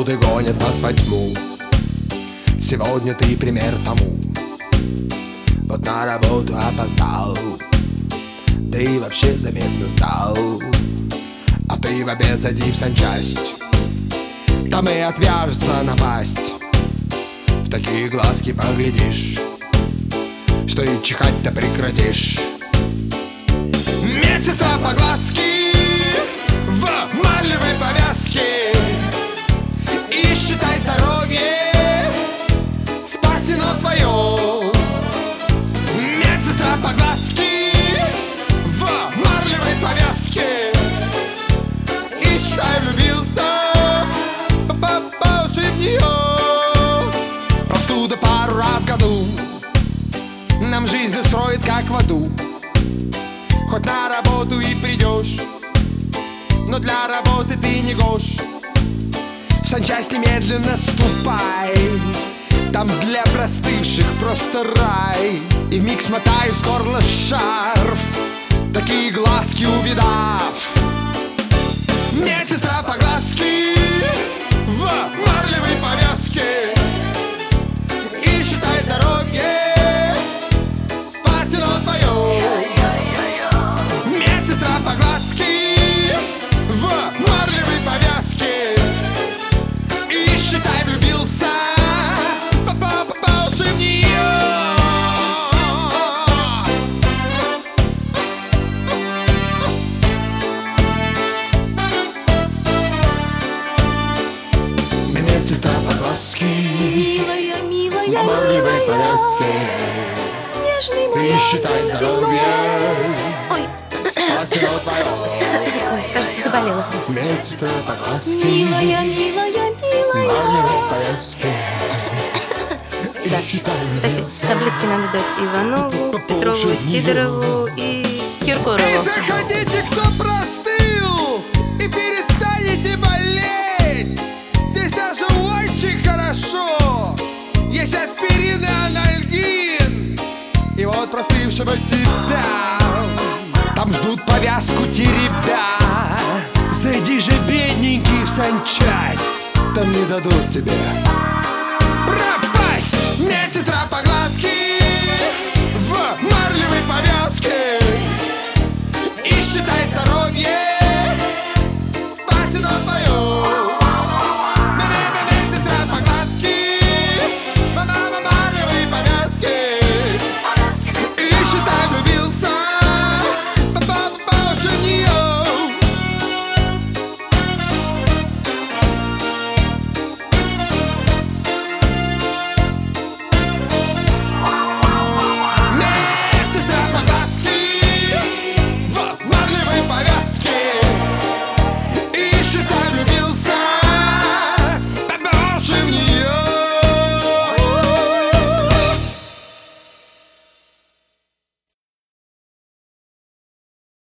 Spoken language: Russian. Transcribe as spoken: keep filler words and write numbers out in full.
Минуты гонят нас во тьму. Сегодня ты пример тому. Вот на работу опоздал, ты вообще заметно сдал. А ты в обед зайди в санчасть, там и отвяжется напасть. В такие глазки поглядишь, что и чихать-то прекратишь. Медсестра по глазки в марлевой повязке, и считай с дороги спасено твое. Медсестра по глазки в марлевой повязке, и считай влюбился по уши в нее. Простуда пару раз в году нам жизнь устроит как в аду. Хоть на работу и придешь, но для работы ты не гош. В санчасть немедленно ступай, там для простывших просто рай. И вмиг смотаю с горла шарф, такие глазки увидав. Медсестра по глазки в марлевой повязке, и считай здоровье спасено твое. Медсестра по глазки в марлевой повязке, и считай влюбился по уши в нее. Медсестра по глазки, милая, милая, в марлевой повязке, снежный и считай здоровье Ой, спасено твое. ой, кажется, заболела. Медсестра по глазки, Милая, милая, в милая. марлевой повязке, и Да, считай кстати, влюбился. таблетки надо дать Иванову, По Петрову, уши в Сидорову и Киркорову. И заходите, кто простыл, и перестанете болеть. Здесь даже очень хорошо. Есть аспирин и анальгин. И вот простывшего тебя там ждут повязку теребя. Зайди же, бедненький, в санчасть, там не дадут тебе пропасть. Медсестра по глазки